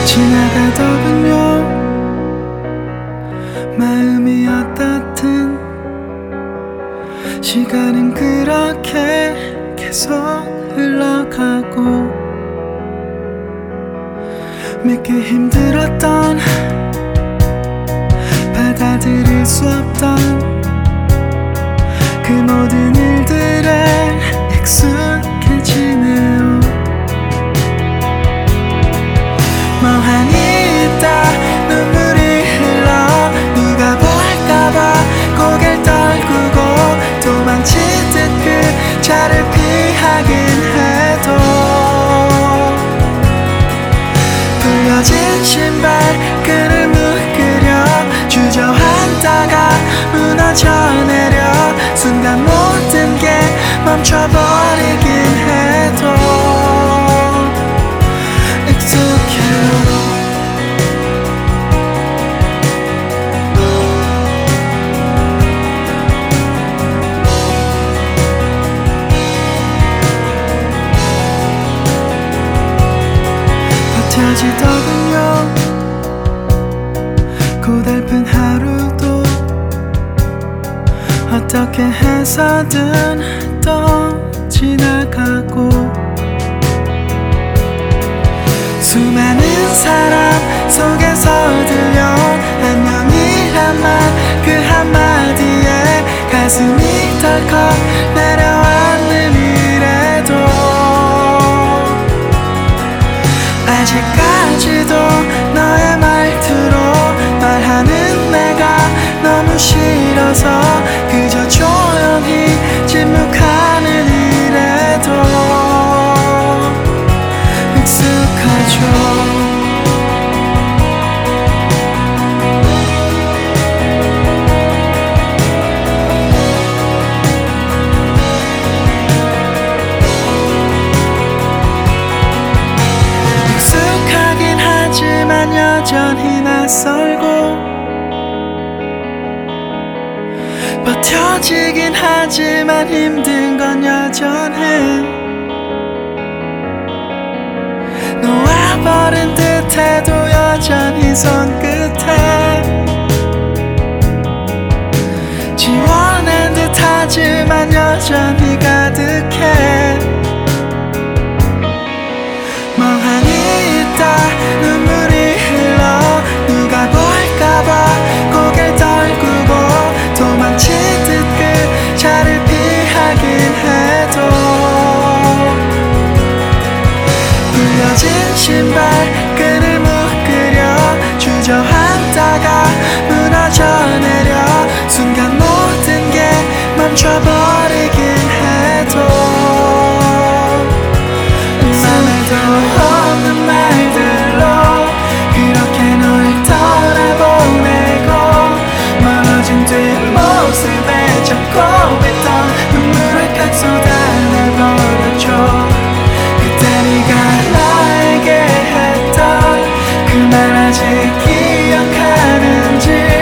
지나가더군요. 마음이 어떻든 시간은 그렇게 계속 흘러가고, 믿기 힘들었던, 받아들일 수 없던 그 모든 일들에 익숙해지네요. 멍하니 있다 눈물이 흘러 누가 볼까봐 고개를 떨구고 도망치듯 그 자를 피하긴 해도, 풀려진 신발끈을 묶으려 주저앉다가 무너져 내려 순간 모든 게 멈춰버리긴 해도 익숙해요. 버텨지더군요. 고달픈 하루도 어떻게 해서든 또 지나가고, 수많은 사람 속에서 들려온 안녕이란 말 그 한마디에 가슴이 덜컥 내려앉는 이래도, 아직까지도 너의 말투로 말하는 내가 너무 싫어서 그저 조용히 침묵하는 이래도 익숙하죠. 익숙하긴 하지만 여전히 낯설고, 버텨지긴 하지만 힘든 건 여전해. 놓아버린 듯해도 여전히 손끝에 지워낸 듯하지만 여전히 가득해. 멍하니 있다 눈물이 흘러 누가 볼까봐 고개를 떨구고 도망치듯 그 자를 피하긴 해도, 풀려진 신발끈을 묶으려 주저앉다가 무너져 내려 순간 모든 게 멈춰버리긴 해도, 맘에도 없는 말들로 그렇게 널 떠나보내고, 멀어진 뒷모습에 잡고 있던 눈물을 칵 쏟아내버렸죠. 그때 네가 나에게 했던 그 말 아직 기억하는지